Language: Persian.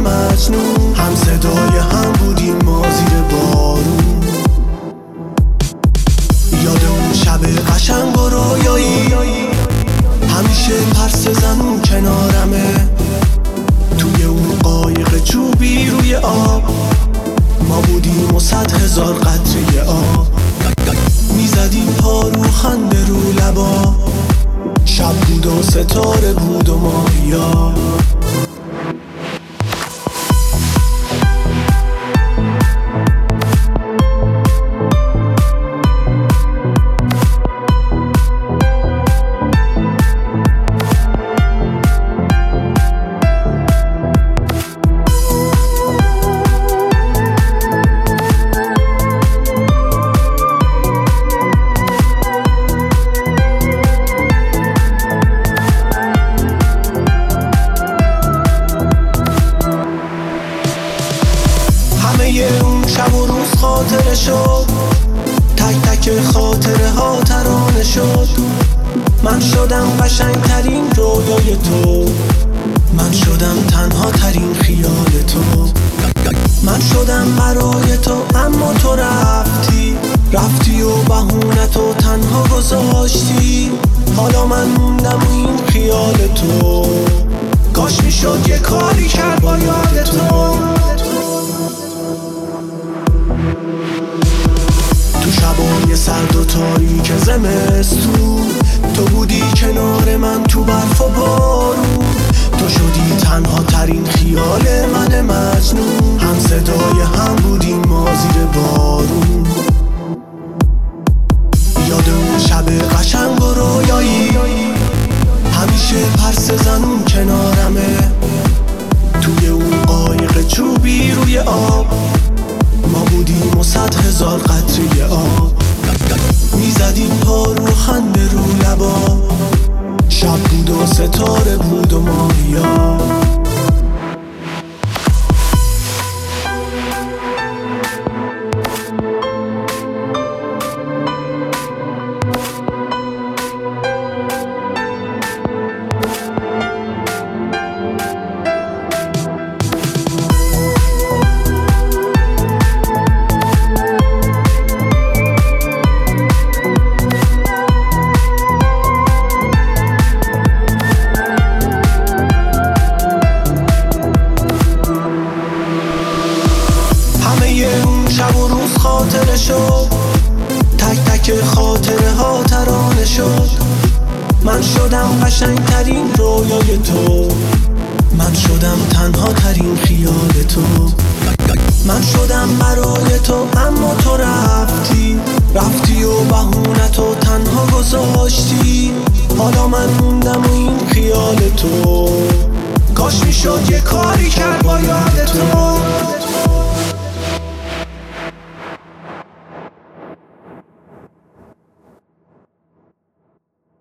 مجنون، هم صدای هم بودیم ما زیر بارون. یاد اون شب قشنگ و رویایی، همیشه پرس زنون کنارمه. توی اون قایق چوبی روی آب ما بودیم و 100,000 قطره آب. میزدیم پا رو خنده رو لبا، شب بود و ستاره بود و ماهیا. اون شب و روز خاطره شد، تک تک خاطره ها ترانه شد. من شدم قشنگترین رویای تو، من شدم تنها ترین خیال تو. من شدم برای تو اما تو رفتی و بهونتو تنها گذاشتی. حالا من موندم و این خیال تو، کاش میشد یه کاری کرد با یاد تو. تو شبای سرد و تاریک زمستون تو بودی کنار من تو برف و بارون. تو شدی تنها ترین خیال من مجنون، هم صدای هم بودیم ما زیر بارون. یاد اون شب قشنگ و رویایی، همیشه پرس زنون کنارمه. توی اون قایق چوبی روی آب ما بودیم و 100,000 قطره آب. میزدیم پا رو خنده رو لبا، شب بود و ستاره بود و ماهیا. شب و روز خاطره شد، تک تک خاطره ها ترانه شد. من شدم قشنگترین رویای تو، من شدم تنها ترین خیال تو. من شدم برای تو اما تو رفتی و بهونتو تنها گذاشتی. حالا من موندم و این خیال تو، کاش میشد یه کاری کرد با